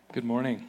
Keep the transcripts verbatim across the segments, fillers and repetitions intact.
Good morning.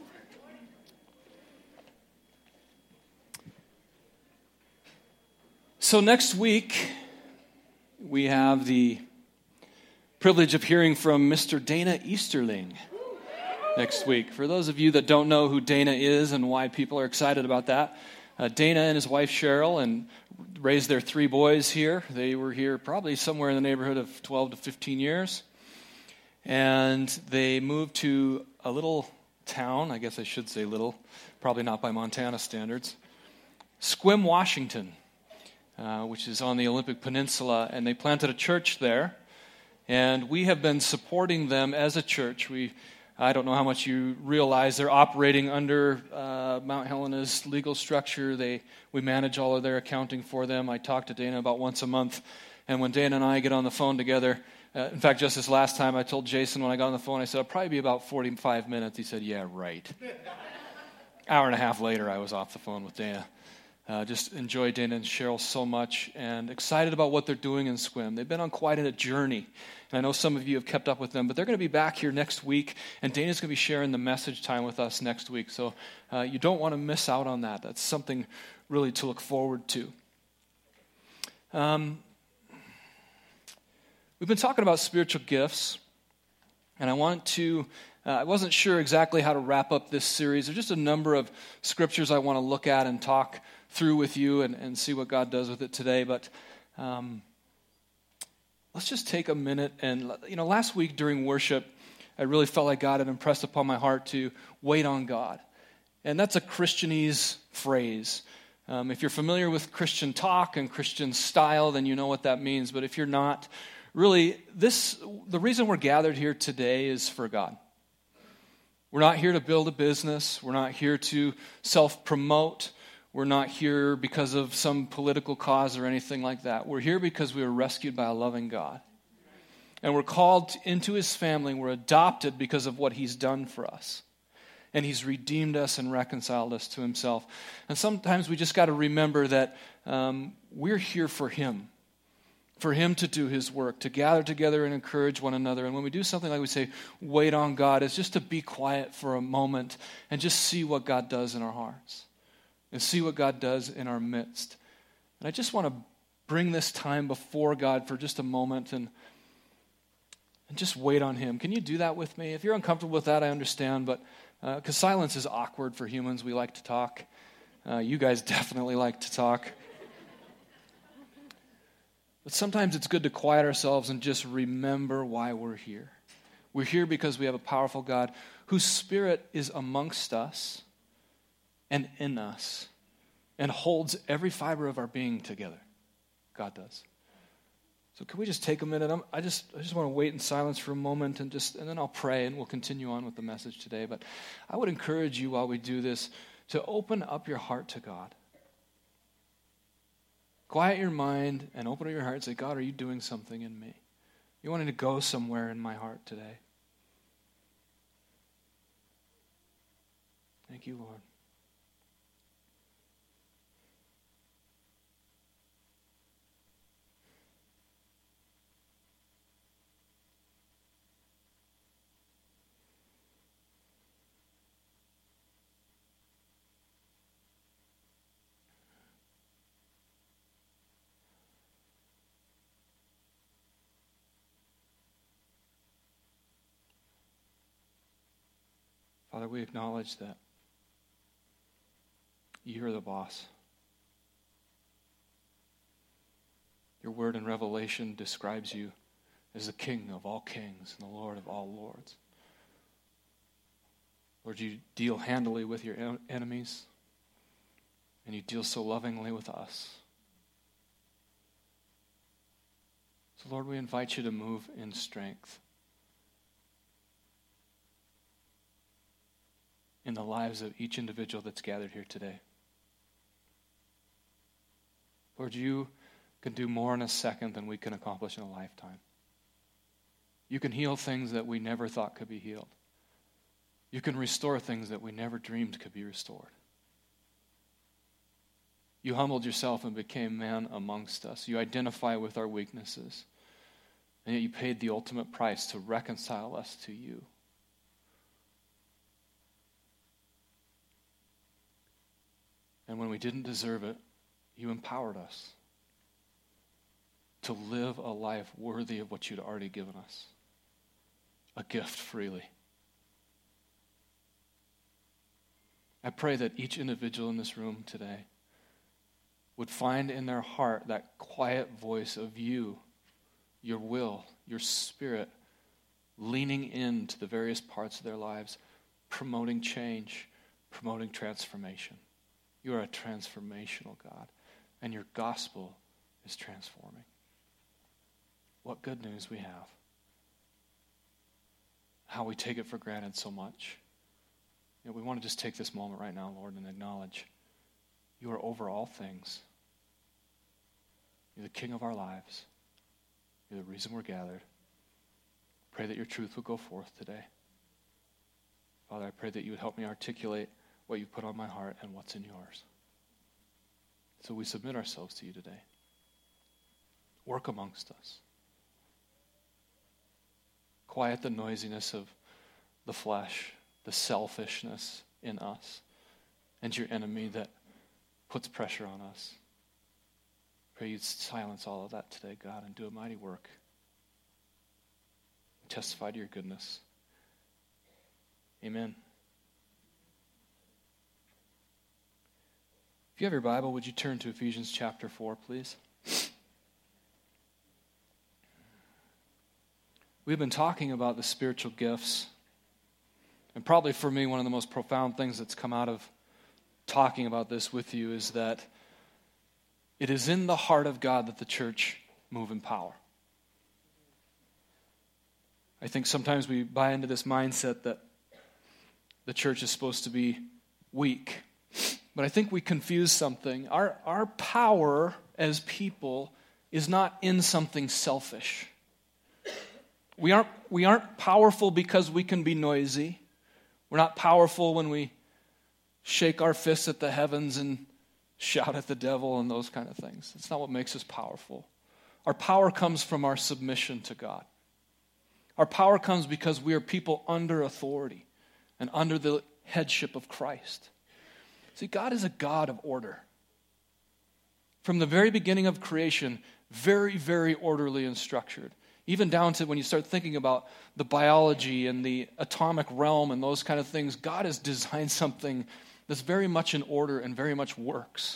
So next week, we have the privilege of hearing from Mister Dana Easterling next week. For those of you that don't know who Dana is and why people are excited about that, uh, Dana and his wife Cheryl and raised their three boys here. They were here probably somewhere in the neighborhood of twelve to fifteen years. And they moved to a little town, I guess I should say little, probably not by Montana standards, Sequim, Washington, uh, which is on the Olympic Peninsula, and they planted a church there, and we have been supporting them as a church. We, I don't know how much you realize, they're operating under uh, Mount Helena's legal structure. They, we manage all of their accounting for them. I talk to Dana about once a month, and when Dana and I get on the phone together, Uh, in fact, just this last time, I told Jason when I got on the phone, I said, it'll probably be about forty-five minutes. He said, yeah, right. Hour and a half later, I was off the phone with Dana. Uh, just enjoy Dana and Cheryl so much and excited about what they're doing in Sequim. They've been on quite a journey. And I know some of you have kept up with them, but they're going to be back here next week, and Dana's going to be sharing the message time with us next week. So uh, you don't want to miss out on that. That's something really to look forward to. Um. We've been talking about spiritual gifts, and I want to, uh, I wasn't sure exactly how to wrap up this series. There's just a number of scriptures I want to look at and talk through with you and, and see what God does with it today, but um, let's just take a minute. And, you know, last week during worship, I really felt like God had impressed upon my heart to wait on God, and that's a Christianese phrase. Um, if you're familiar with Christian talk and Christian style, then you know what that means, but if you're not, really, this the reason we're gathered here today is for God. We're not here to build a business. We're not here to self-promote. We're not here because of some political cause or anything like that. We're here because we were rescued by a loving God. And we're called into His family. We're adopted because of what He's done for us. And He's redeemed us and reconciled us to Himself. And sometimes we just got to remember that um, we're here for Him. For Him to do His work, to gather together and encourage one another. And when we do something like we say, wait on God, it's just to be quiet for a moment and just see what God does in our hearts and see what God does in our midst. And I just want to bring this time before God for just a moment and, and just wait on Him. Can you do that with me? If you're uncomfortable with that, I understand, but because uh, silence is awkward for humans, we like to talk. Uh, you guys definitely like to talk. But sometimes it's good to quiet ourselves and just remember why we're here. We're here because we have a powerful God whose Spirit is amongst us and in us and holds every fiber of our being together. God does. So can we just take a minute? I'm, I just I just want to wait in silence for a moment and just and then I'll pray and we'll continue on with the message today. But I would encourage you while we do this to open up your heart to God. Quiet your mind and open up your heart and say, God, are you doing something in me? You wanting to go somewhere in my heart today? Thank you, Lord. Father, we acknowledge that you're the boss. Your word in Revelation describes you as the King of all kings and the Lord of all lords. Lord, you deal handily with your en- enemies, and you deal so lovingly with us. So, Lord, we invite you to move in strength in the lives of each individual that's gathered here today. Lord, you can do more in a second than we can accomplish in a lifetime. You can heal things that we never thought could be healed. You can restore things that we never dreamed could be restored. You humbled yourself and became man amongst us. You identify with our weaknesses. And yet you paid the ultimate price to reconcile us to you. And when we didn't deserve it, you empowered us to live a life worthy of what you'd already given us. A gift freely. I pray that each individual in this room today would find in their heart that quiet voice of you, your will, your spirit, leaning into the various parts of their lives, promoting change, promoting transformation. You are a transformational God, and your gospel is transforming. What good news we have. How we take it for granted so much. You know, we want to just take this moment right now, Lord, and acknowledge you are over all things. You're the King of our lives. You're the reason we're gathered. Pray that your truth will go forth today. Father, I pray that you would help me articulate what you've put on my heart and what's in yours. So we submit ourselves to you today. Work amongst us. Quiet the noisiness of the flesh, the selfishness in us, and your enemy that puts pressure on us. Pray you'd silence all of that today, God, and do a mighty work. Testify to your goodness. Amen. If you have your Bible, would you turn to Ephesians chapter four, please? We've been talking about the spiritual gifts. And probably for me, one of the most profound things that's come out of talking about this with you is that it is in the heart of God that the church move in power. I think sometimes we buy into this mindset that the church is supposed to be weak. But I think we confuse something. Our, our power as people is not in something selfish. We aren't, we aren't powerful because we can be noisy. We're not powerful when we shake our fists at the heavens and shout at the devil and those kind of things. That's not what makes us powerful. Our power comes from our submission to God. Our power comes because we are people under authority and under the headship of Christ. See, God is a God of order. From the very beginning of creation, very, very orderly and structured. Even down to when you start thinking about the biology and the atomic realm and those kind of things, God has designed something that's very much in order and very much works.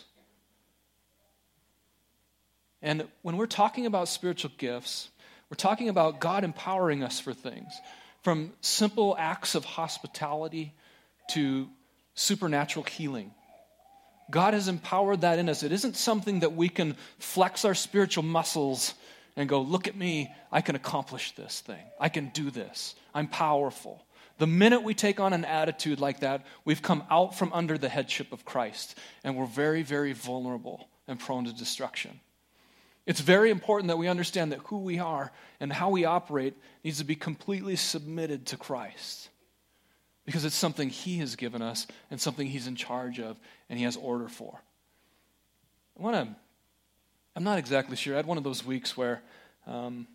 And when we're talking about spiritual gifts, we're talking about God empowering us for things, from simple acts of hospitality to supernatural healing. God has empowered that in us. It isn't something that we can flex our spiritual muscles and go, look at me, I can accomplish this thing. I can do this. I'm powerful. The minute we take on an attitude like that, we've come out from under the headship of Christ, and we're very, very vulnerable and prone to destruction. It's very important that we understand that who we are and how we operate needs to be completely submitted to Christ, because it's something he has given us and something he's in charge of and he has order for. I want to, I'm not exactly sure. I had one of those weeks where um,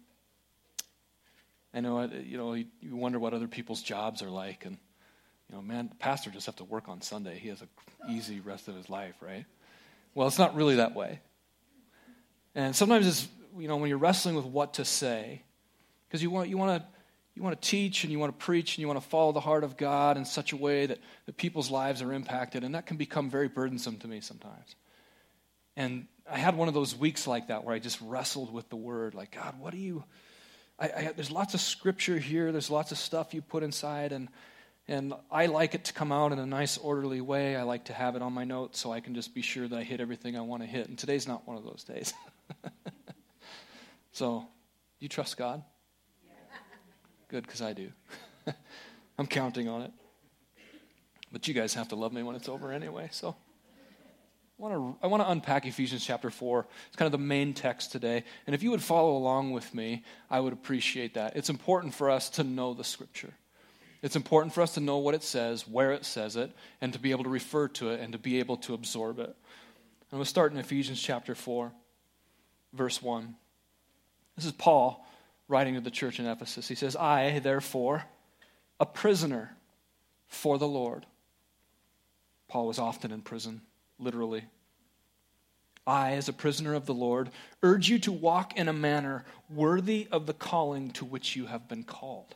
I know, you know, you wonder what other people's jobs are like, and you know, man, the pastor just have to work on Sunday. He has an easy rest of his life, right? Well, it's not really that way. And sometimes it's, you know, when you're wrestling with what to say, because you want you want to you want to teach and you want to preach and you want to follow the heart of God in such a way that, that people's lives are impacted, and that can become very burdensome to me sometimes. And I had one of those weeks like that where I just wrestled with the word, like, God, what do you, I, I, there's lots of scripture here, there's lots of stuff you put inside, and and I like it to come out in a nice, orderly way. I like to have it on my notes so I can just be sure that I hit everything I want to hit. And today's not one of those days. So, do you trust God? Good, because I do. I'm counting on it. But you guys have to love me when it's over anyway. So, I want to I want to unpack Ephesians chapter four. It's kind of the main text today. And if you would follow along with me, I would appreciate that. It's important for us to know the Scripture. It's important for us to know what it says, where it says it, and to be able to refer to it and to be able to absorb it. I'm going to start in Ephesians chapter four, verse one. This is Paul writing to the church in Ephesus. He says, I, therefore, a prisoner for the Lord. Paul was often in prison. literally. I, as a prisoner of the Lord, urge you to walk in a manner worthy of the calling to which you have been called.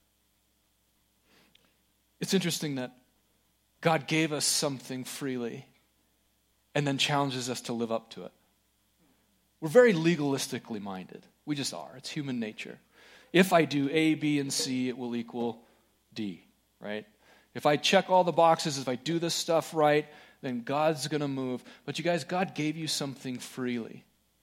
It's interesting that God gave us something freely and then challenges us to live up to it. We're very legalistically minded. We just are. It's human nature. If I do A, B, and C, it will equal D, right? If I check all the boxes, if I do this stuff right, then God's going to move. But you guys, God gave you something freely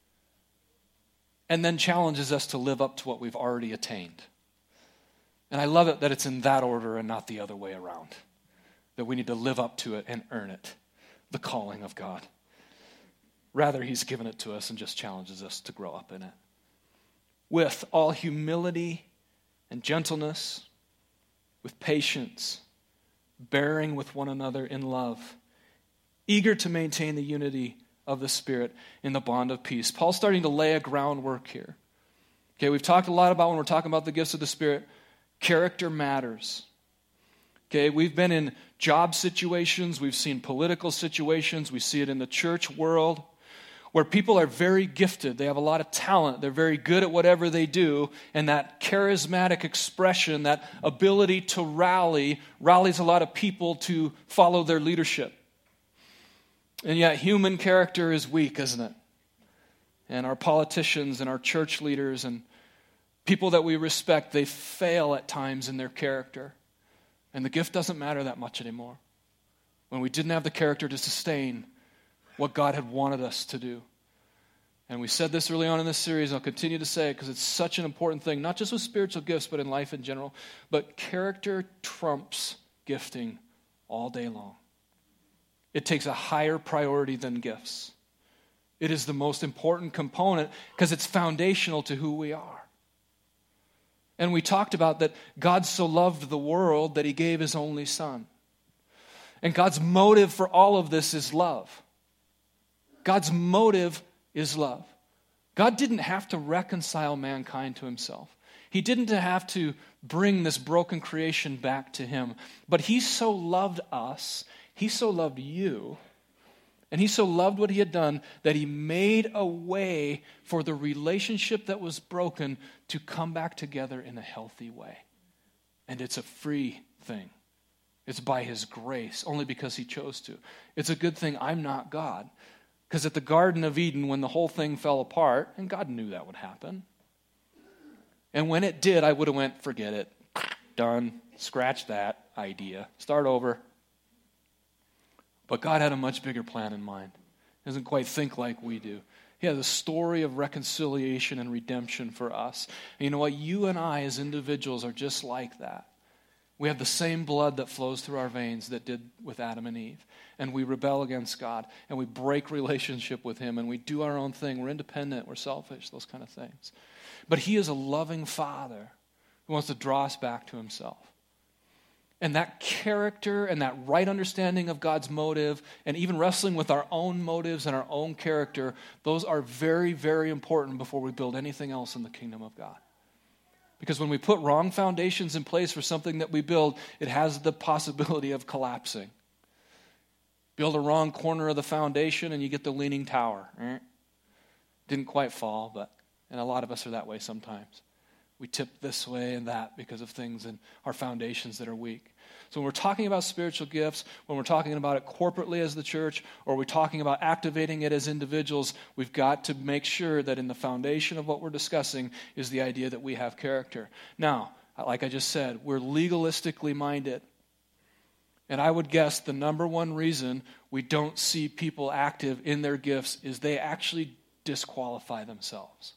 and then challenges us to live up to what we've already attained. And I love it that it's in that order and not the other way around, that we need to live up to it and earn it, the calling of God. Rather, he's given it to us and just challenges us to grow up in it. With all humility and gentleness, with patience, bearing with one another in love, eager to maintain the unity of the Spirit in the bond of peace. Paul's starting to lay a groundwork here. Okay, we've talked a lot about when we're talking about the gifts of the Spirit, character matters. Okay, we've been in job situations, we've seen political situations, we see it in the church world, where people are very gifted, they have a lot of talent, they're very good at whatever they do, and that charismatic expression, that ability to rally, rallies a lot of people to follow their leadership. And yet human character is weak, isn't it? And our politicians and our church leaders and people that we respect, they fail at times in their character. And the gift doesn't matter that much anymore. When we didn't have the character to sustain what God had wanted us to do. And we said this early on in this series, and I'll continue to say it because it's such an important thing, not just with spiritual gifts, but in life in general. But character trumps gifting all day long. It takes a higher priority than gifts. It is the most important component because it's foundational to who we are. And we talked about that God so loved the world that he gave his only son. And God's motive for all of this is love. God's motive is love. God didn't have to reconcile mankind to himself. He didn't have to bring this broken creation back to him. But he so loved us, he so loved you, and he so loved what he had done that he made a way for the relationship that was broken to come back together in a healthy way. And it's a free thing. It's by his grace, only because he chose to. It's a good thing I'm not God. Because at the Garden of Eden, when the whole thing fell apart, and God knew that would happen, and when it did, I would have went, forget it, done, scratch that idea, start over. But God had a much bigger plan in mind. He doesn't quite think like we do. He has a story of reconciliation and redemption for us. And you know what? You and I as individuals are just like that. We have the same blood that flows through our veins that did with Adam and Eve. And we rebel against God. And we break relationship with him. And we do our own thing. We're independent. We're selfish. Those kind of things. But he is a loving Father who wants to draw us back to himself. And that character and that right understanding of God's motive and even wrestling with our own motives and our own character, those are very, very important before we build anything else in the kingdom of God. Because when we put wrong foundations in place for something that we build, it has the possibility of collapsing. Build a wrong corner of the foundation and you get the leaning tower. Didn't quite fall, but and a lot of us are that way sometimes. We tip this way and that because of things in our foundations that are weak. So when we're talking about spiritual gifts, when we're talking about it corporately as the church, or we're talking about activating it as individuals, we've got to make sure that in the foundation of what we're discussing is the idea that we have character. Now, like I just said, we're legalistically minded. And I would guess the number one reason we don't see people active in their gifts is they actually disqualify themselves.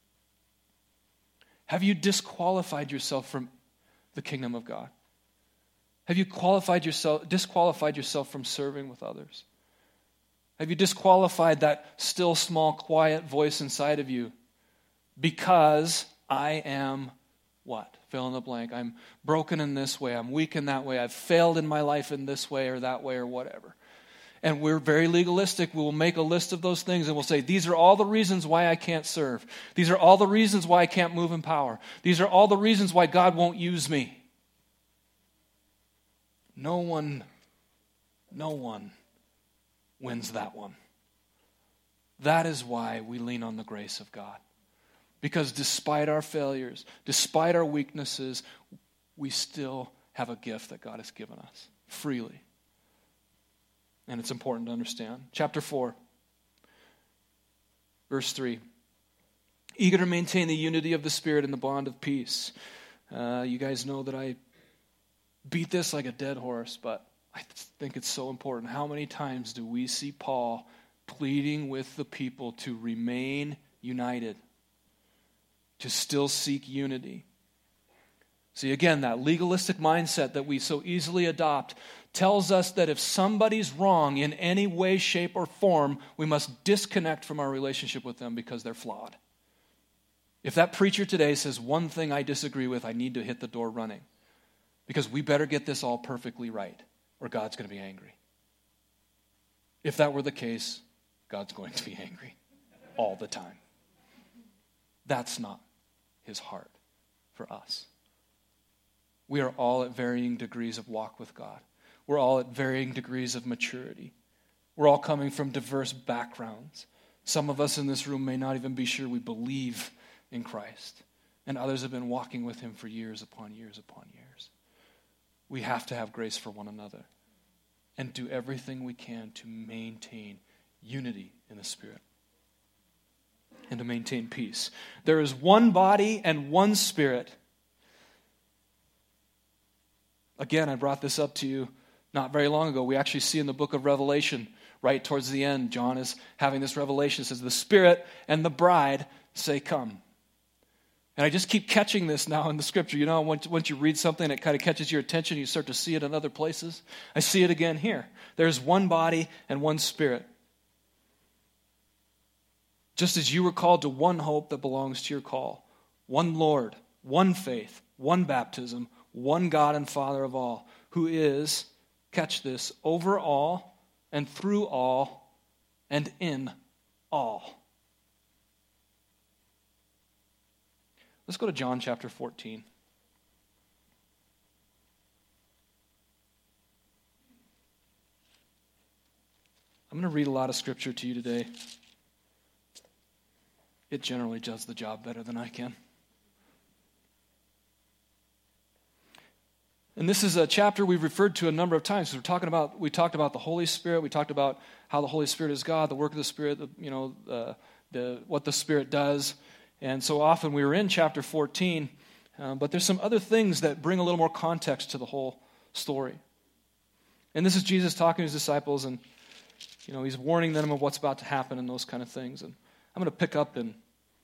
Have you disqualified yourself from the kingdom of God? Have you qualified yourself, disqualified yourself from serving with others? Have you disqualified that still, small, quiet voice inside of you because I am what? Fill in the blank. I'm broken in this way. I'm weak in that way. I've failed in my life in this way or that way or whatever. And we're very legalistic. We will make a list of those things and we'll say, these are all the reasons why I can't serve. These are all the reasons why I can't move in power. These are all the reasons why God won't use me. No one, no one wins that one. That is why we lean on the grace of God. Because despite our failures, despite our weaknesses, we still have a gift that God has given us freely. And it's important to understand. Chapter four, verse three. Eager to maintain the unity of the Spirit and the bond of peace. Uh, you guys know that I beat this like a dead horse, but I think it's so important. How many times do we see Paul pleading with the people to remain united, to still seek unity? See, again, that legalistic mindset that we so easily adopt tells us that if somebody's wrong in any way, shape, or form, we must disconnect from our relationship with them because they're flawed. If that preacher today says one thing I disagree with, I need to hit the door running. Because we better get this all perfectly right, or God's going to be angry. If that were the case, God's going to be angry all the time. That's not his heart for us. We are all at varying degrees of walk with God. We're all at varying degrees of maturity. We're all coming from diverse backgrounds. Some of us in this room may not even be sure we believe in Christ. And others have been walking with him for years upon years upon years. We have to have grace for one another and do everything we can to maintain unity in the Spirit and to maintain peace. There is one body and one Spirit. Again, I brought this up to you not very long ago. We actually see in the book of Revelation, right towards the end, John is having this revelation. It says, the Spirit and the bride say, come. And I just keep catching this now in the Scripture. You know, once, once you read something, it kind of catches your attention. You start to see it in other places. I see it again here. There's one body and one Spirit. Just as you were called to one hope that belongs to your call, one Lord, one faith, one baptism, one God and Father of all, who is, catch this, over all and through all and in all. Let's go to John chapter fourteen. I'm going to read a lot of scripture to you today. It generally does the job better than I can. And this is a chapter we've referred to a number of times. We're talking about, we talked about the Holy Spirit. We talked about how the Holy Spirit is God, the work of the Spirit, the, you know, uh, the what the Spirit does. And so often we were in chapter fourteen, um, but there's some other things that bring a little more context to the whole story. And this is Jesus talking to his disciples, and you know he's warning them of what's about to happen and those kind of things. And I'm going to pick up in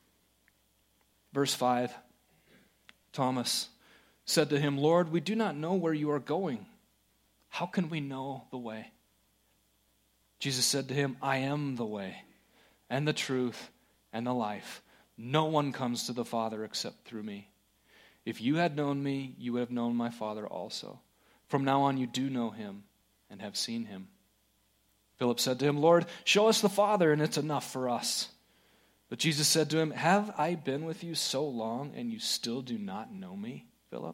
verse five. Thomas said to him, Lord, we do not know where you are going. How can we know the way? Jesus said to him, I am the way and the truth and the life. No one comes to the Father except through me. If you had known me, you would have known my Father also. From now on you do know him and have seen him. Philip said to him, Lord, show us the Father, and it's enough for us. But Jesus said to him, have I been with you so long, and you still do not know me, Philip?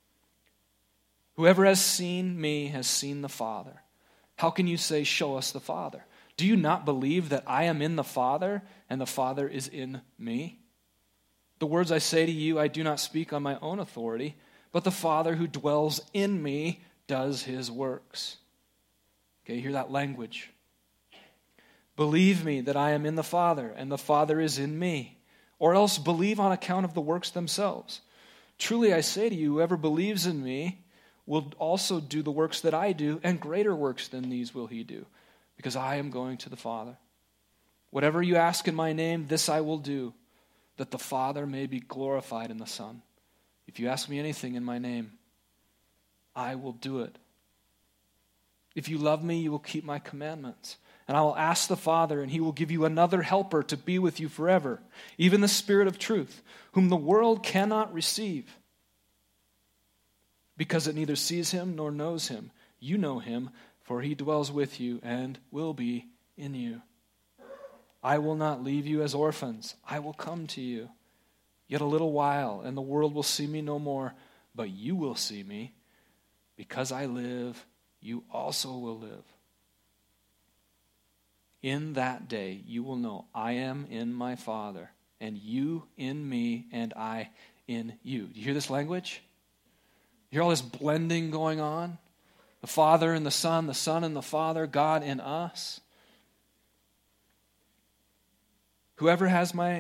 Whoever has seen me has seen the Father. How can you say, show us the Father? Do you not believe that I am in the Father, and the Father is in me? The words I say to you, I do not speak on my own authority, but the Father who dwells in me does his works. Okay, hear that language. Believe me that I am in the Father, and the Father is in me, or else believe on account of the works themselves. Truly I say to you, whoever believes in me will also do the works that I do, and greater works than these will he do, because I am going to the Father. Whatever you ask in my name, this I will do, that the Father may be glorified in the Son. If you ask me anything in my name, I will do it. If you love me, you will keep my commandments. And I will ask the Father, and he will give you another helper to be with you forever, even the Spirit of truth, whom the world cannot receive, because it neither sees him nor knows him. You know him, for he dwells with you and will be in you. I will not leave you as orphans. I will come to you. Yet a little while, and the world will see me no more, but you will see me. Because I live, you also will live. In that day you will know I am in my Father, and you in me, and I in you. Do you hear this language? You hear all this blending going on? The Father and the Son, the Son and the Father, God in us. Whoever has my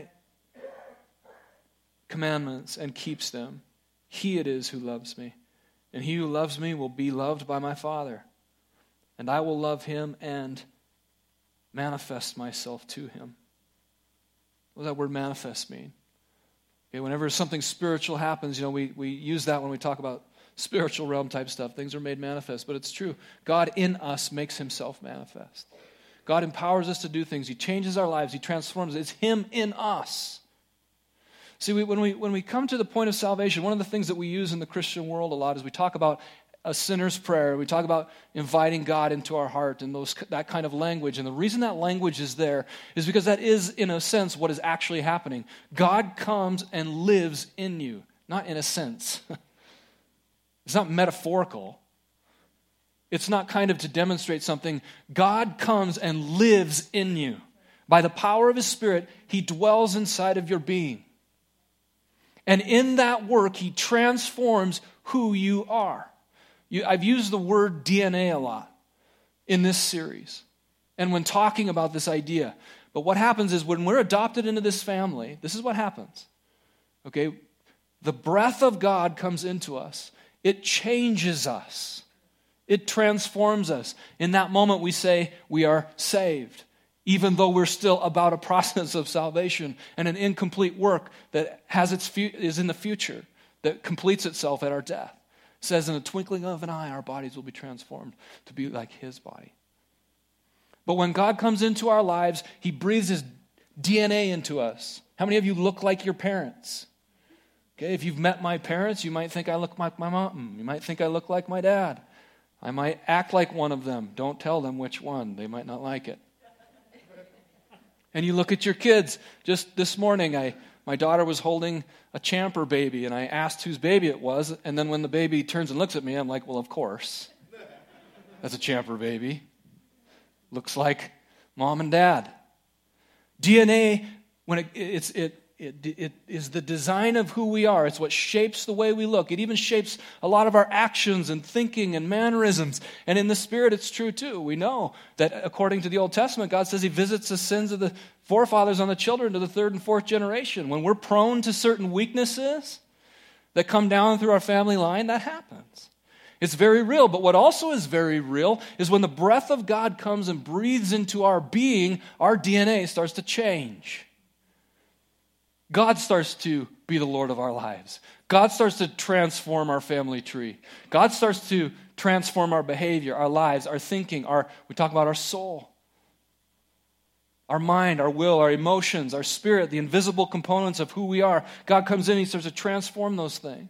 commandments and keeps them, he it is who loves me. And he who loves me will be loved by my Father. And I will love him and manifest myself to him. What does that word manifest mean? Okay, whenever something spiritual happens, you know, we, we use that when we talk about spiritual realm type stuff. Things are made manifest, but it's true. God in us makes himself manifest. God empowers us to do things. He changes our lives. He transforms. It's him in us. See, we, when we when we come to the point of salvation, one of the things that we use in the Christian world a lot is we talk about a sinner's prayer. We talk about inviting God into our heart and those that kind of language. And the reason that language is there is because that is, in a sense, what is actually happening. God comes and lives in you, not in a sense. It's not metaphorical. It's not kind of to demonstrate something. God comes and lives in you. By the power of his Spirit, he dwells inside of your being. And in that work, he transforms who you are. You, I've used the word D N A a lot in this series and when talking about this idea. But what happens is when we're adopted into this family, this is what happens. Okay? The breath of God comes into us. It changes us. It transforms us. In that moment, we say we are saved, even though we're still about a process of salvation and an incomplete work that has its fu- is in the future, that completes itself at our death. It says in a twinkling of an eye, our bodies will be transformed to be like his body. But when God comes into our lives, he breathes his D N A into us. How many of you look like your parents? Okay, if you've met my parents, you might think I look like my mom. You might think I look like my dad. I might act like one of them. Don't tell them which one. They might not like it. And you look at your kids. Just this morning, I my daughter was holding a Champer baby, and I asked whose baby it was, and then when the baby turns and looks at me, I'm like, well, of course. That's a Champer baby. Looks like mom and dad. D N A, when it, it's it It, it is the design of who we are. It's what shapes the way we look. It even shapes a lot of our actions and thinking and mannerisms. And in the Spirit, it's true too. We know that according to the Old Testament, God says he visits the sins of the forefathers on the children to the third and fourth generation. When we're prone to certain weaknesses that come down through our family line, that happens. It's very real. But what also is very real is when the breath of God comes and breathes into our being, our D N A starts to change. God starts to be the Lord of our lives. God starts to transform our family tree. God starts to transform our behavior, our lives, our thinking, our we talk about our soul, our mind, our will, our emotions, our spirit, the invisible components of who we are. God comes in, he starts to transform those things.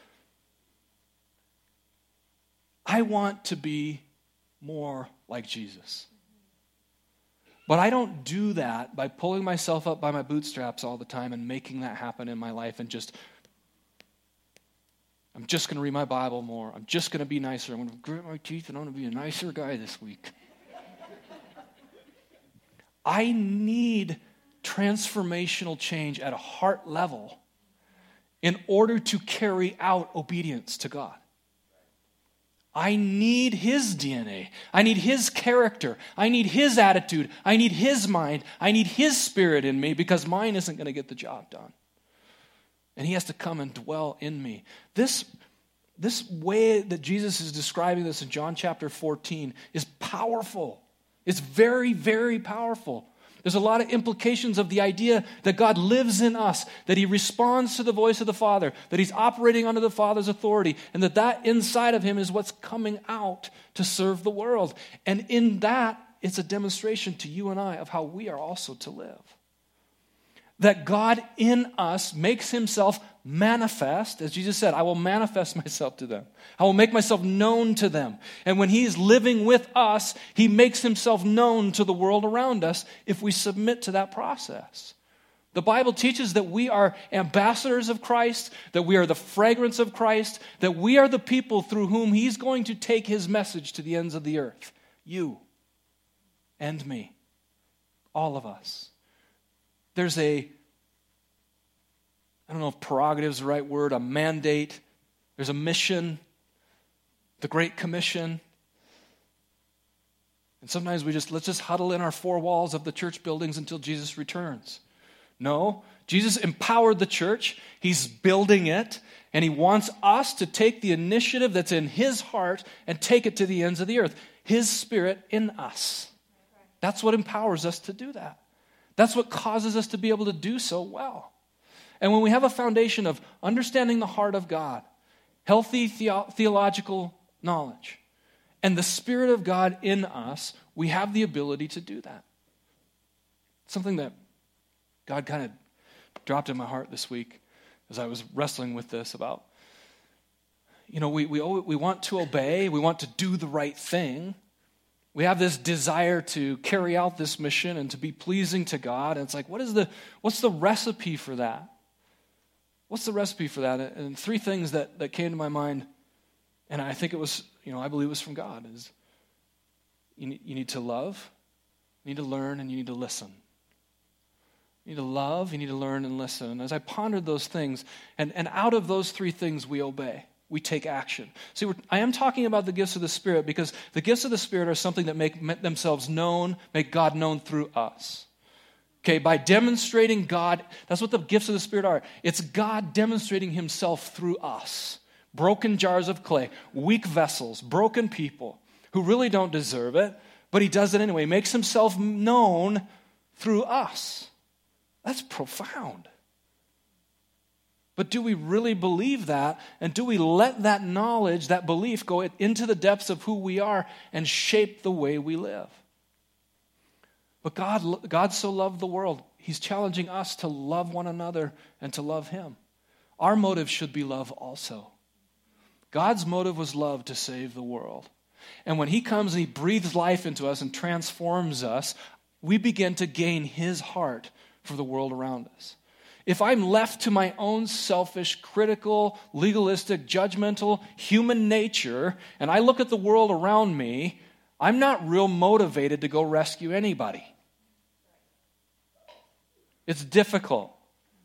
I want to be more like Jesus. But I don't do that by pulling myself up by my bootstraps all the time and making that happen in my life and just, I'm just going to read my Bible more. I'm just going to be nicer. I'm going to grit my teeth and I'm going to be a nicer guy this week. I need transformational change at a heart level in order to carry out obedience to God. I need his D N A. I need his character. I need his attitude. I need his mind. I need his spirit in me because mine isn't going to get the job done. And he has to come and dwell in me. This, this way that Jesus is describing this in John chapter fourteen is powerful. It's very, very powerful. There's a lot of implications of the idea that God lives in us, that he responds to the voice of the Father, that he's operating under the Father's authority, and that that inside of him is what's coming out to serve the world. And in that, it's a demonstration to you and I of how we are also to live. That God in us makes himself manifest. As Jesus said, I will manifest myself to them. I will make myself known to them. And when he's living with us, he makes himself known to the world around us if we submit to that process. The Bible teaches that we are ambassadors of Christ, that we are the fragrance of Christ, that we are the people through whom he's going to take his message to the ends of the earth. You and me. All of us. There's a, I don't know if prerogative is the right word, a mandate. There's a mission, the Great Commission. And sometimes we just, let's just huddle in our four walls of the church buildings until Jesus returns. No, Jesus empowered the church. He's building it. And he wants us to take the initiative that's in his heart and take it to the ends of the earth. His Spirit in us. That's what empowers us to do that. That's what causes us to be able to do so well. And when we have a foundation of understanding the heart of God, healthy theo- theological knowledge, and the Spirit of God in us, we have the ability to do that. Something that God kind of dropped in my heart this week as I was wrestling with this about, you know, we we we want to obey, we want to do the right thing. We have this desire to carry out this mission and to be pleasing to God. And it's like, what is the what's the recipe for that? What's the recipe for that? And three things that, that came to my mind, and I think it was, you know, I believe it was from God, is you need, you need to love, you need to learn, and you need to listen. You need to love, you need to learn and listen. And as I pondered those things, and, and out of those three things we obey. We take action. See, we're, I am talking about the gifts of the Spirit because the gifts of the Spirit are something that make themselves known, make God known through us. Okay, by demonstrating God, that's what the gifts of the Spirit are. It's God demonstrating himself through us. Broken jars of clay, weak vessels, broken people who really don't deserve it, but he does it anyway. He makes himself known through us. That's profound. But do we really believe that? And do we let that knowledge, that belief, go into the depths of who we are and shape the way we live? But God, God so loved the world. He's challenging us to love one another and to love him. Our motive should be love also. God's motive was love to save the world. And when he comes and he breathes life into us and transforms us, we begin to gain his heart for the world around us. If I'm left to my own selfish, critical, legalistic, judgmental, human nature, and I look at the world around me, I'm not real motivated to go rescue anybody. It's difficult.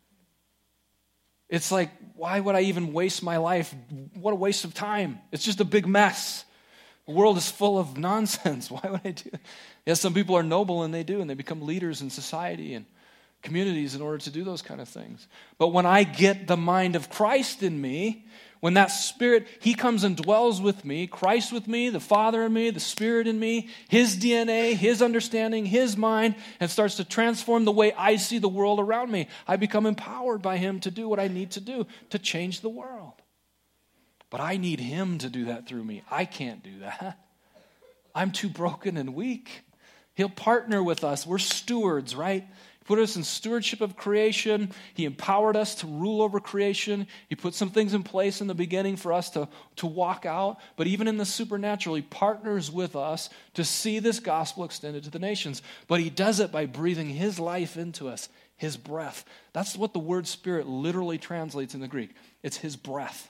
It's like, why would I even waste my life? What a waste of time. It's just a big mess. The world is full of nonsense. Why would I do that? Yes, some people are noble and they do, and they become leaders in society and communities in order to do those kind of things. But when I get the mind of Christ in me, when that Spirit, he comes and dwells with me, Christ with me, the Father in me, the Spirit in me, his D N A, his understanding, his mind, and starts to transform the way I see the world around me, I become empowered by him to do what I need to do to change the world. But I need him to do that through me. I can't do that. I'm too broken and weak. He'll partner with us. We're stewards, right? Put us in stewardship of creation. He empowered us to rule over creation. He put some things in place in the beginning for us to, to walk out. But even in the supernatural, he partners with us to see this gospel extended to the nations. But he does it by breathing his life into us, his breath. That's what the word Spirit literally translates in the Greek. It's his breath.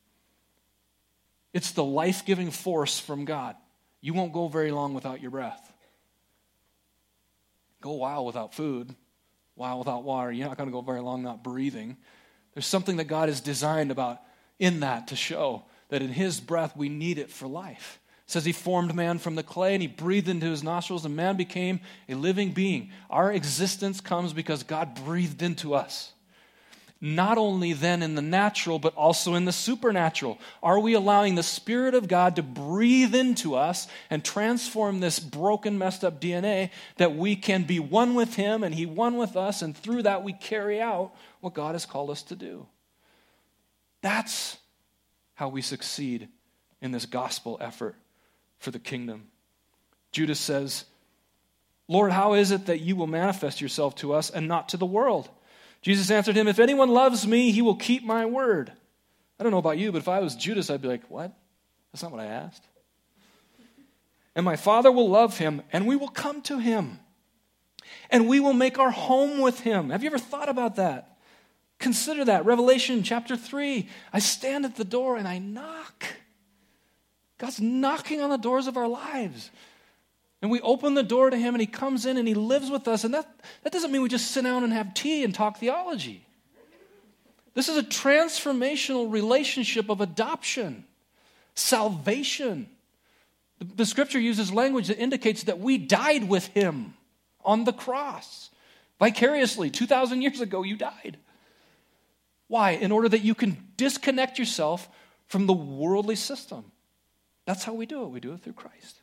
It's the life-giving force from God. You won't go very long without your breath. Go a while without food, a while without water. You're not going to go very long not breathing. There's something that God has designed about in that to show that in his breath we need it for life. It says he formed man from the clay and he breathed into his nostrils and man became a living being. Our existence comes because God breathed into us. Not only then in the natural, but also in the supernatural. Are we allowing the Spirit of God to breathe into us and transform this broken, messed up D N A that we can be one with him and he one with us, and through that we carry out what God has called us to do? That's how we succeed in this gospel effort for the kingdom. Judas says, Lord, how is it that you will manifest yourself to us and not to the world? Jesus answered him, if anyone loves me, he will keep my word. I don't know about you, but if I was Judas, I'd be like, what? That's not what I asked. And my Father will love him, and we will come to him. And we will make our home with him. Have you ever thought about that? Consider that. Revelation chapter three. I stand at the door and I knock. God's knocking on the doors of our lives. And we open the door to him, and he comes in and he lives with us. And that, that doesn't mean we just sit down and have tea and talk theology. This is a transformational relationship of adoption, salvation. The, the scripture uses language that indicates that we died with him on the cross. Vicariously, two thousand years ago, you died. Why? In order that you can disconnect yourself from the worldly system. That's how we do it. We do it through Christ.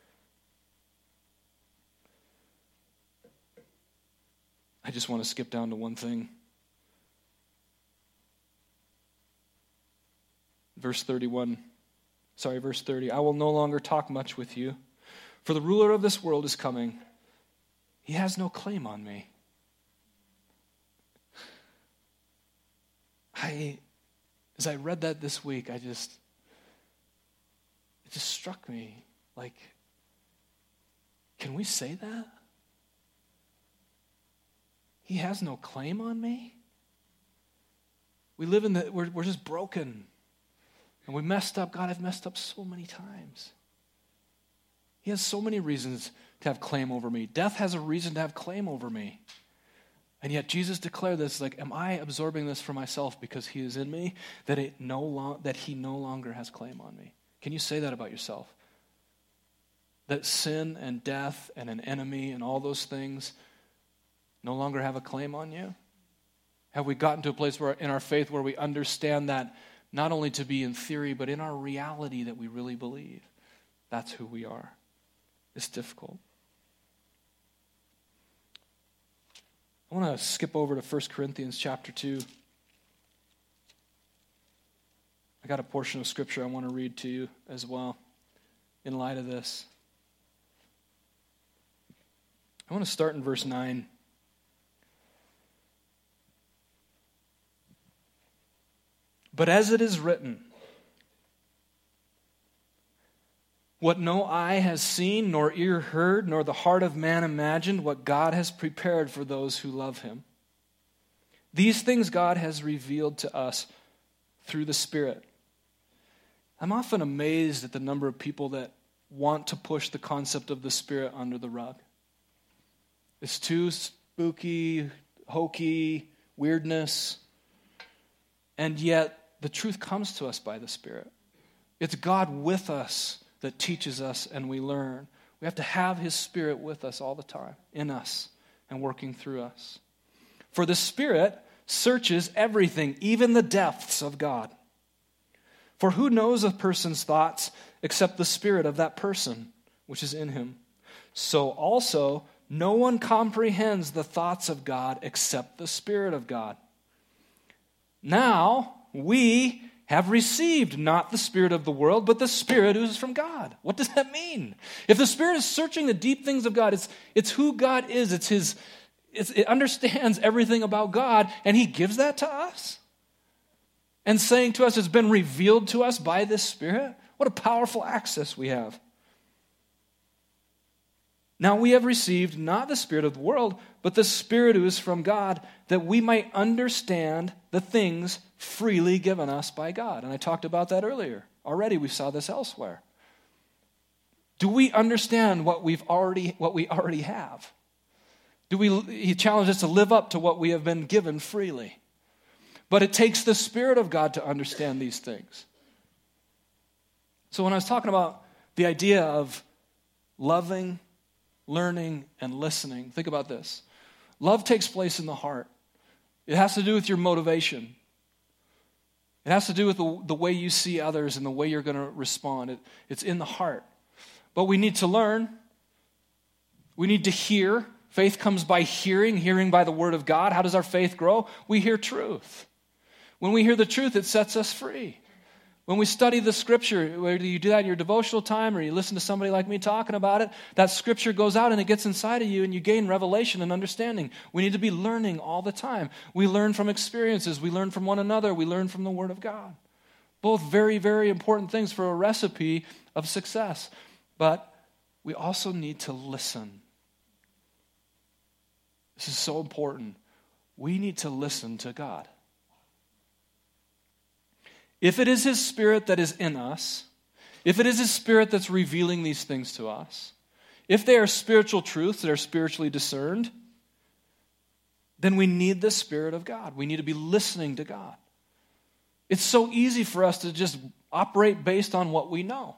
I just want to skip down to one thing. Verse thirty-one. Sorry, verse thirty. I will no longer talk much with you, for the ruler of this world is coming. He has no claim on me. I, as I read that this week, I just, it just struck me, like, can we say that? He has no claim on me? We live in the, we're, we're just broken. And we messed up. God, I've messed up so many times. He has so many reasons to have claim over me. Death has a reason to have claim over me. And yet Jesus declared this, like, am I absorbing this for myself because he is in me, that it no long, that he no longer has claim on me? Can you say that about yourself? That sin and death and an enemy and all those things no longer have a claim on you? Have we gotten to a place where in our faith where we understand that not only to be in theory, but in our reality that we really believe? That's who we are. It's difficult. I want to skip over to First Corinthians chapter two. I got a portion of scripture I want to read to you as well in light of this. I want to start in verse nine. But as it is written, what no eye has seen, nor ear heard, nor the heart of man imagined, what God has prepared for those who love him. These things God has revealed to us through the Spirit. I'm often amazed at the number of people that want to push the concept of the Spirit under the rug. It's too spooky, hokey, weirdness, and yet the truth comes to us by the Spirit. It's God with us that teaches us and we learn. We have to have his Spirit with us all the time, in us and working through us. For the Spirit searches everything, even the depths of God. For who knows a person's thoughts except the spirit of that person, which is in him? So also, no one comprehends the thoughts of God except the Spirit of God. Now, we have received not the spirit of the world, but the Spirit who is from God. What does that mean? If the Spirit is searching the deep things of God, it's, it's who God is. It's his, it's, it understands everything about God, and he gives that to us. And saying to us, it's been revealed to us by this Spirit. What a powerful access we have. Now we have received not the spirit of the world, but the Spirit who is from God, that we might understand the things freely given us by God. And I talked about that earlier. Already we saw this elsewhere. Do we understand what we've already what we already have? Do we he challenged us to live up to what we have been given freely? But it takes the Spirit of God to understand these things. So when I was talking about the idea of loving, learning, and listening, think about this. Love takes place in the heart. It has to do with your motivation. It has to do with the, the way you see others and the way you're going to respond. It, it's in the heart. But we need to learn. We need to hear. Faith comes by hearing, hearing by the Word of God. How does our faith grow? We hear truth. When we hear the truth, it sets us free. When we study the Scripture, whether you do that in your devotional time or you listen to somebody like me talking about it, that Scripture goes out and it gets inside of you and you gain revelation and understanding. We need to be learning all the time. We learn from experiences. We learn from one another. We learn from the Word of God. Both very, very important things for a recipe of success. But we also need to listen. This is so important. We need to listen to God. If it is his Spirit that is in us, if it is his Spirit that's revealing these things to us, if they are spiritual truths that are spiritually discerned, then we need the Spirit of God. We need to be listening to God. It's so easy for us to just operate based on what we know,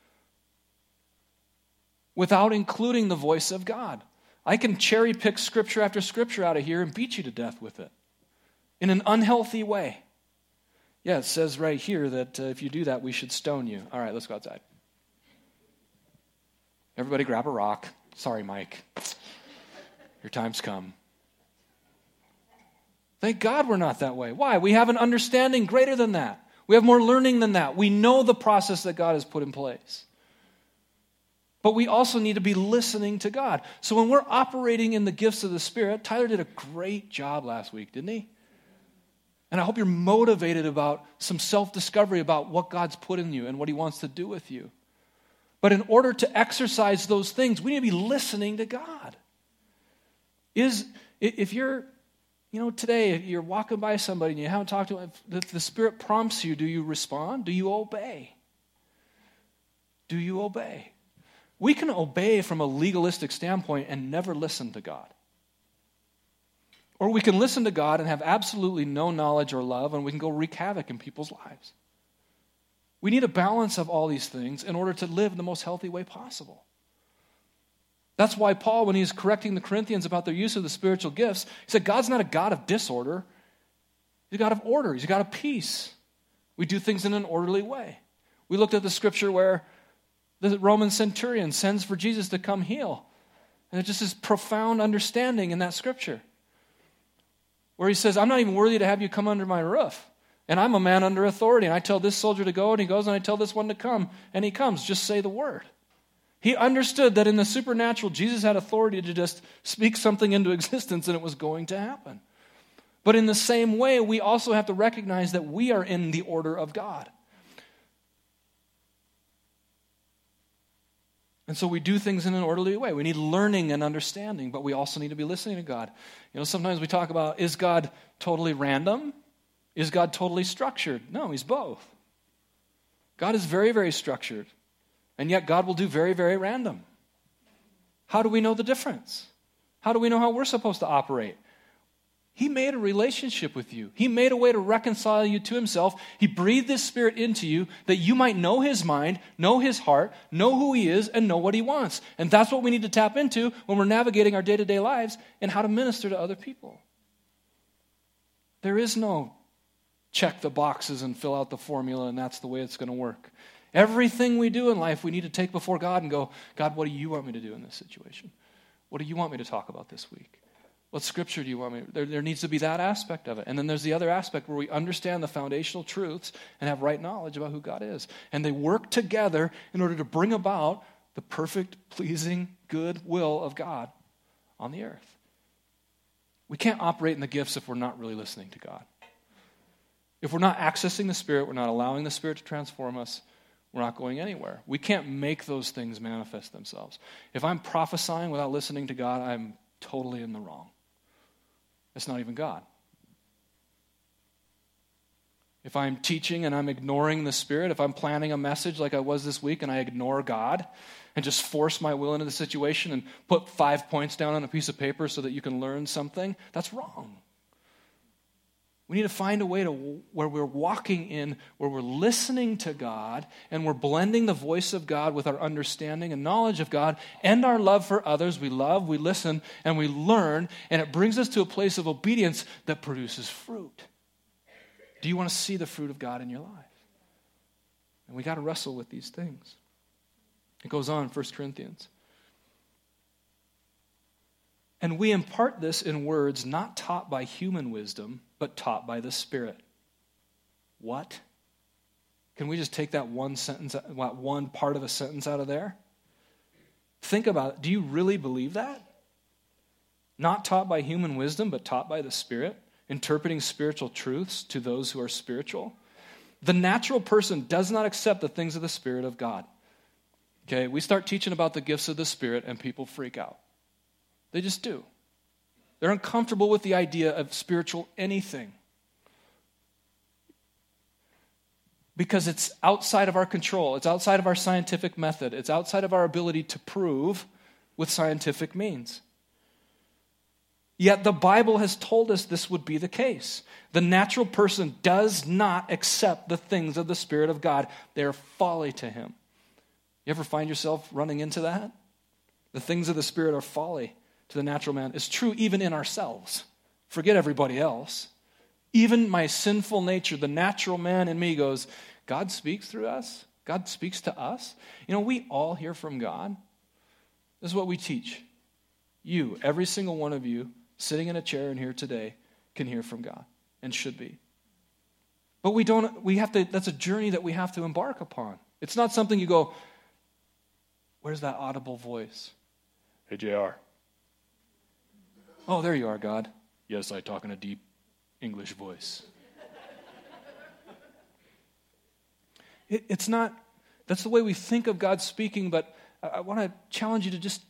without including the voice of God. I can cherry pick scripture after scripture out of here and beat you to death with it in an unhealthy way. Yeah, it says right here that uh, if you do that, we should stone you. All right, let's go outside. Everybody grab a rock. Sorry, Mike. Your time's come. Thank God we're not that way. Why? We have an understanding greater than that. We have more learning than that. We know the process that God has put in place. But we also need to be listening to God. So when we're operating in the gifts of the Spirit, Tyler did a great job last week, didn't he? And I hope you're motivated about some self-discovery about what God's put in you and what he wants to do with you. But in order to exercise those things, we need to be listening to God. Is if you're, you know, today you're walking by somebody and you haven't talked to them, if the Spirit prompts you, do you respond? Do you obey? Do you obey? We can obey from a legalistic standpoint and never listen to God. Or we can listen to God and have absolutely no knowledge or love, and we can go wreak havoc in people's lives. We need a balance of all these things in order to live the most healthy way possible. That's why Paul, when he's correcting the Corinthians about their use of the spiritual gifts, he said, God's not a God of disorder. He's a God of order. He's a God of peace. We do things in an orderly way. We looked at the scripture where the Roman centurion sends for Jesus to come heal. And it's just this profound understanding in that scripture, where he says, I'm not even worthy to have you come under my roof. And I'm a man under authority. And I tell this soldier to go, and he goes, and I tell this one to come, and he comes. Just say the word. He understood that in the supernatural, Jesus had authority to just speak something into existence, and it was going to happen. But in the same way, we also have to recognize that we are in the order of God. And so we do things in an orderly way. We need learning and understanding, but we also need to be listening to God. You know, sometimes we talk about, is God totally random? Is God totally structured? No, he's both. God is very, very structured, and yet God will do very, very random. How do we know the difference? How do we know how we're supposed to operate? He made a relationship with you. He made a way to reconcile you to himself. He breathed his Spirit into you that you might know his mind, know his heart, know who he is, and know what he wants. And that's what we need to tap into when we're navigating our day-to-day lives and how to minister to other people. There is no check the boxes and fill out the formula and that's the way it's going to work. Everything we do in life, we need to take before God and go, God, what do you want me to do in this situation? What do you want me to talk about this week? What scripture do you want me to? There, there needs to be that aspect of it. And then there's the other aspect where we understand the foundational truths and have right knowledge about who God is. And they work together in order to bring about the perfect, pleasing, good will of God on the earth. We can't operate in the gifts if we're not really listening to God. If we're not accessing the Spirit, we're not allowing the Spirit to transform us, we're not going anywhere. We can't make those things manifest themselves. If I'm prophesying without listening to God, I'm totally in the wrong. It's not even God. If I'm teaching and I'm ignoring the Spirit, if I'm planning a message like I was this week and I ignore God and just force my will into the situation and put five points down on a piece of paper so that you can learn something, that's wrong. We need to find a way to where we're walking in, where we're listening to God and we're blending the voice of God with our understanding and knowledge of God and our love for others. We love, we listen, and we learn, and it brings us to a place of obedience that produces fruit. Do you want to see the fruit of God in your life? And we got to wrestle with these things. It goes on, First Corinthians. And we impart this in words not taught by human wisdom, but taught by the Spirit. What? Can we just take that one sentence, one part of a sentence out of there? Think about it. Do you really believe that? Not taught by human wisdom, but taught by the Spirit, interpreting spiritual truths to those who are spiritual. The natural person does not accept the things of the Spirit of God. Okay, we start teaching about the gifts of the Spirit and people freak out. They just do. They're uncomfortable with the idea of spiritual anything. Because it's outside of our control. It's outside of our scientific method. It's outside of our ability to prove with scientific means. Yet the Bible has told us this would be the case. The natural person does not accept the things of the Spirit of God. They are folly to him. You ever find yourself running into that? The things of the Spirit are folly to the natural man. It's true even in ourselves. Forget everybody else. Even my sinful nature, the natural man in me goes, God speaks through us. God speaks to us. You know, we all hear from God. This is what we teach. You, every single one of you, sitting in a chair in here today, can hear from God and should be. But we don't, we have to, that's a journey that we have to embark upon. It's not something you go, where's that audible voice? Hey, J R. Oh, there you are, God. Yes, I talk in a deep English voice. it, it's not, that's the way we think of God speaking, but I, I want to challenge you to just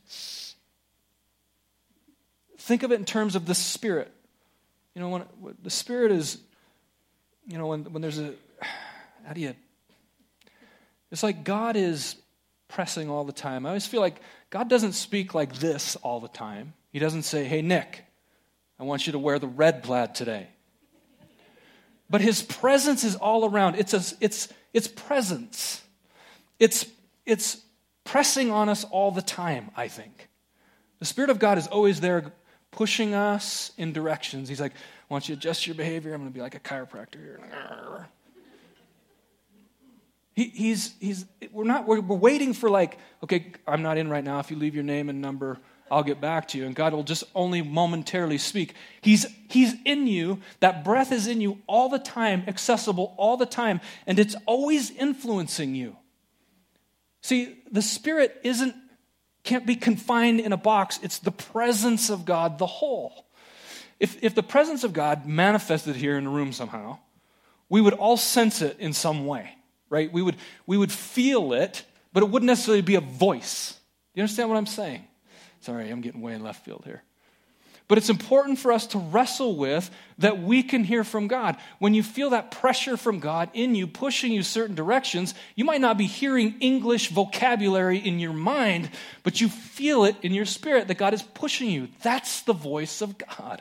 think of it in terms of the Spirit. You know, when, when the Spirit is, you know, when, when there's a, how do you, it's like God is pressing all the time. I always feel like God doesn't speak like this all the time. He doesn't say, hey, Nick, I want you to wear the red plaid today. But his presence is all around. It's a, it's it's presence. It's it's pressing on us all the time, I think. The Spirit of God is always there pushing us in directions. He's like, I want you to adjust your behavior. I'm going to be like a chiropractor here. He, he's he's we're not we're, we're waiting for like, okay, I'm not in right now. If you leave your name and number, I'll get back to you. And God will just only momentarily speak. He's, he's in you. That breath is in you all the time, accessible all the time, and it's always influencing you. See, the Spirit isn't, can't be confined in a box. It's the presence of God, the whole. If, if the presence of God manifested here in the room somehow, we would all sense it in some way, right? We would, we would feel it, but it wouldn't necessarily be a voice. Do you understand what I'm saying? Sorry, I'm getting way in left field here. But it's important for us to wrestle with that we can hear from God. When you feel that pressure from God in you, pushing you certain directions, you might not be hearing English vocabulary in your mind, but you feel it in your spirit that God is pushing you. That's the voice of God.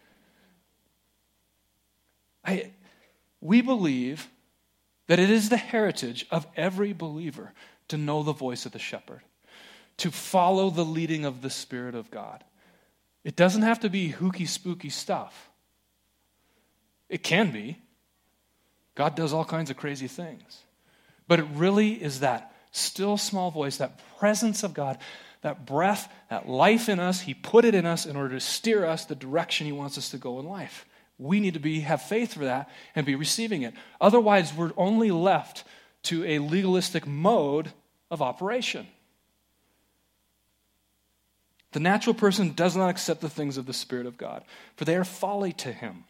I, we believe that it is the heritage of every believer to know the voice of the shepherd, to follow the leading of the Spirit of God. It doesn't have to be hooky, spooky stuff. It can be. God does all kinds of crazy things. But it really is that still small voice, that presence of God, that breath, that life in us. He put it in us in order to steer us the direction He wants us to go in life. We need to be have faith for that and be receiving it. Otherwise, we're only left to a legalistic mode of operation. The natural person does not accept the things of the Spirit of God, for they are folly to him.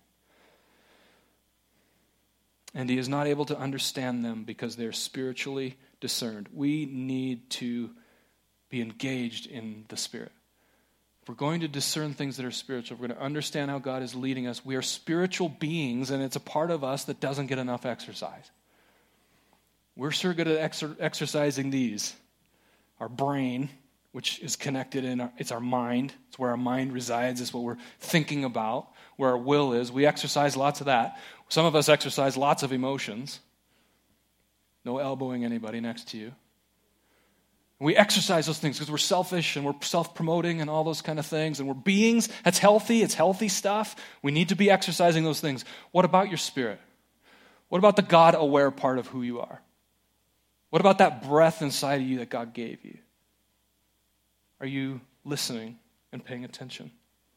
And he is not able to understand them because they are spiritually discerned. We need to be engaged in the Spirit. If we're going to discern things that are spiritual, if we're going to understand how God is leading us, we are spiritual beings, and it's a part of us that doesn't get enough exercise. We're sure good at exer- exercising these. Our brain, which is connected in our, it's our mind. It's where our mind resides. It's what we're thinking about, where our will is. We exercise lots of that. Some of us exercise lots of emotions. No elbowing anybody next to you. We exercise those things because we're selfish and we're self-promoting and all those kind of things. And we're beings. That's healthy. It's healthy stuff. We need to be exercising those things. What about your spirit? What about the God-aware part of who you are? What about that breath inside of you that God gave you? Are you listening and paying attention?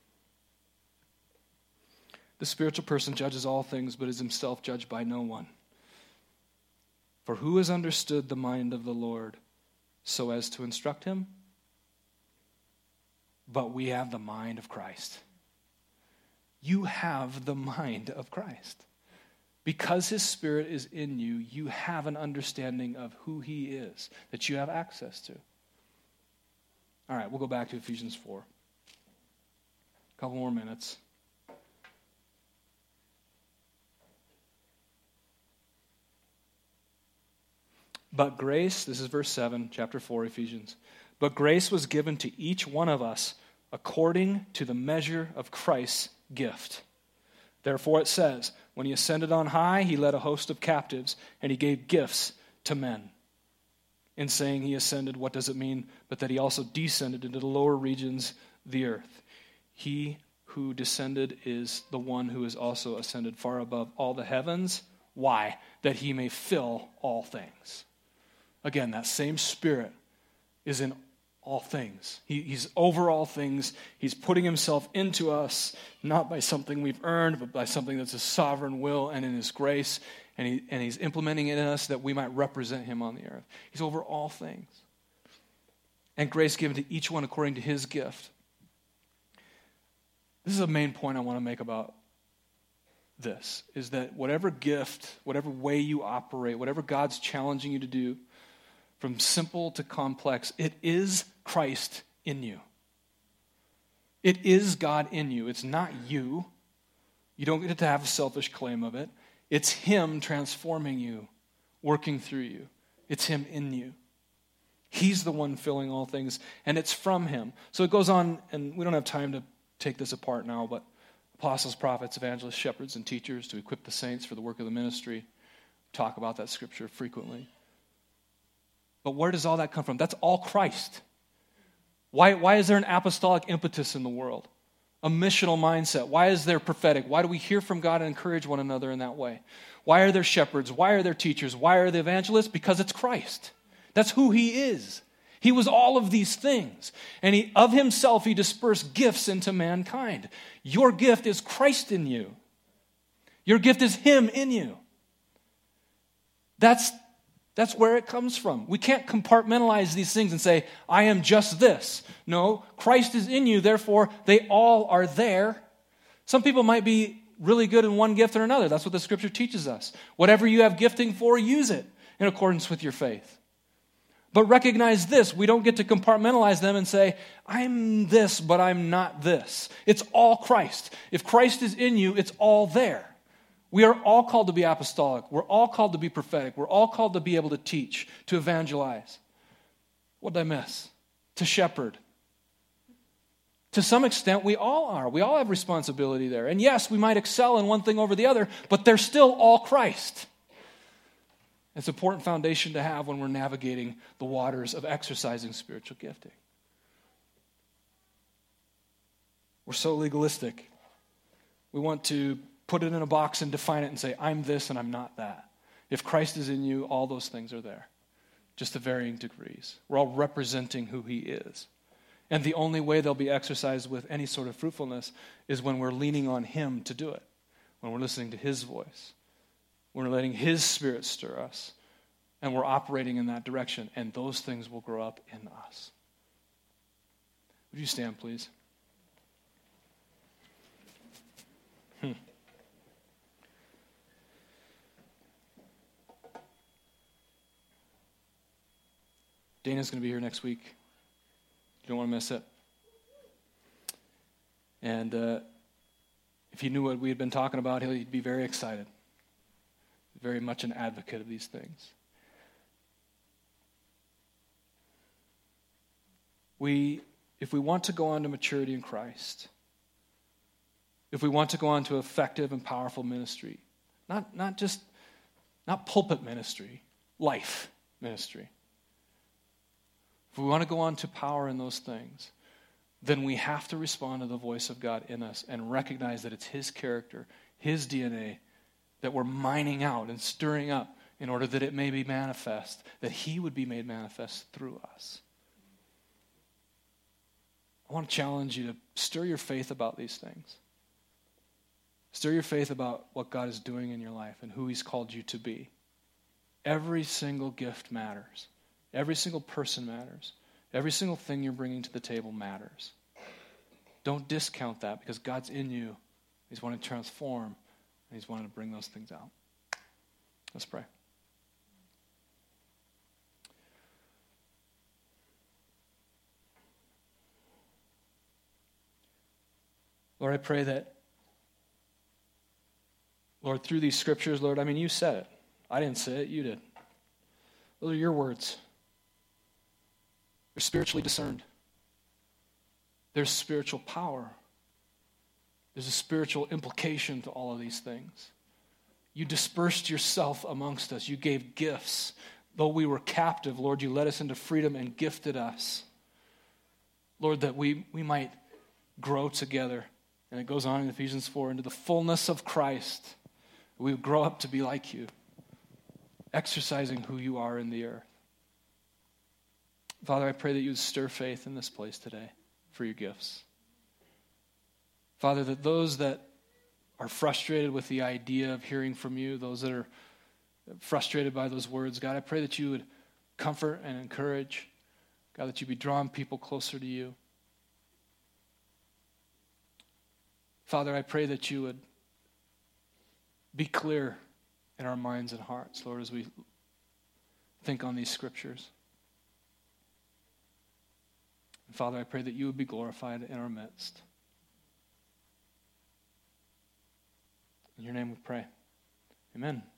The spiritual person judges all things, but is himself judged by no one. For who has understood the mind of the Lord so as to instruct him? But we have the mind of Christ. You have the mind of Christ. Because his Spirit is in you, you have an understanding of who he is that you have access to. All right, we'll go back to Ephesians four. A couple more minutes. But grace, this is verse seven, chapter four, Ephesians. But grace was given to each one of us according to the measure of Christ's gift. Therefore it says, when he ascended on high, he led a host of captives, and he gave gifts to men. In saying he ascended, what does it mean? But that he also descended into the lower regions, the earth. He who descended is the one who is also ascended far above all the heavens. Why? That he may fill all things. Again, that same Spirit is in all things. He, he's over all things. He's putting himself into us, not by something we've earned, but by something that's his sovereign will and in his grace. And, he, and he's implementing it in us that we might represent him on the earth. He's over all things. And grace given to each one according to his gift. This is a main point I want to make about this, is that whatever gift, whatever way you operate, whatever God's challenging you to do, from simple to complex, it is Christ in you. It is God in you. It's not you. You don't get to have a selfish claim of it. It's him transforming you, working through you. It's him in you. He's the one filling all things, and it's from him. So it goes on, and we don't have time to take this apart now, but apostles, prophets, evangelists, shepherds, and teachers to equip the saints for the work of the ministry. Talk about that scripture frequently. But where does all that come from? That's all Christ. Why, why is there an apostolic impetus in the world? A missional mindset? Why is there prophetic? Why do we hear from God and encourage one another in that way? Why are there shepherds? Why are there teachers? Why are there evangelists? Because it's Christ. That's who he is. He was all of these things. And he, of himself, he dispersed gifts into mankind. Your gift is Christ in you. Your gift is him in you. That's, that's where it comes from. We can't compartmentalize these things and say, I am just this. No, Christ is in you, therefore they all are there. Some people might be really good in one gift or another. That's what the scripture teaches us. Whatever you have gifting for, use it in accordance with your faith. But recognize this, we don't get to compartmentalize them and say, I'm this, but I'm not this. It's all Christ. If Christ is in you, it's all there. We are all called to be apostolic. We're all called to be prophetic. We're all called to be able to teach, to evangelize. What did I miss? To shepherd. To some extent, we all are. We all have responsibility there. And yes, we might excel in one thing over the other, but they're still all Christ. It's an important foundation to have when we're navigating the waters of exercising spiritual gifting. We're so legalistic. We want to put it in a box and define it and say, I'm this and I'm not that. If Christ is in you, all those things are there, just to varying degrees. We're all representing who he is. And the only way they'll be exercised with any sort of fruitfulness is when we're leaning on him to do it, when we're listening to his voice. We're letting his Spirit stir us, and we're operating in that direction, and those things will grow up in us. Would you stand, please? Hmm. Dana's going to be here next week. You don't want to miss it. And uh, if he knew what we had been talking about, he'd be very excited. Very much an advocate of these things. We, if we want to go on to maturity in Christ, if we want to go on to effective and powerful ministry, not, not just, not pulpit ministry, life ministry. If we want to go on to power in those things, then we have to respond to the voice of God in us and recognize that it's his character, his D N A, that we're mining out and stirring up in order that it may be manifest, that he would be made manifest through us. I want to challenge you to stir your faith about these things. Stir your faith about what God is doing in your life and who he's called you to be. Every single gift matters. Every single person matters. Every single thing you're bringing to the table matters. Don't discount that because God's in you. He's wanting to transform. And he's wanting to bring those things out. Let's pray. Lord, I pray that, Lord, through these scriptures, Lord, I mean, you said it. I didn't say it, you did. Those are your words. They're spiritually discerned. There's spiritual power. There's a spiritual implication to all of these things. You dispersed yourself amongst us. You gave gifts. Though we were captive, Lord, you led us into freedom and gifted us. Lord, that we, we might grow together. And it goes on in Ephesians four, into the fullness of Christ. We would grow up to be like you, exercising who you are in the earth. Father, I pray that you would stir faith in this place today for your gifts. Father, that those that are frustrated with the idea of hearing from you, those that are frustrated by those words, God, I pray that you would comfort and encourage. God, that you be drawing people closer to you. Father, I pray that you would be clear in our minds and hearts, Lord, as we think on these scriptures. And Father, I pray that you would be glorified in our midst. In your name we pray. Amen.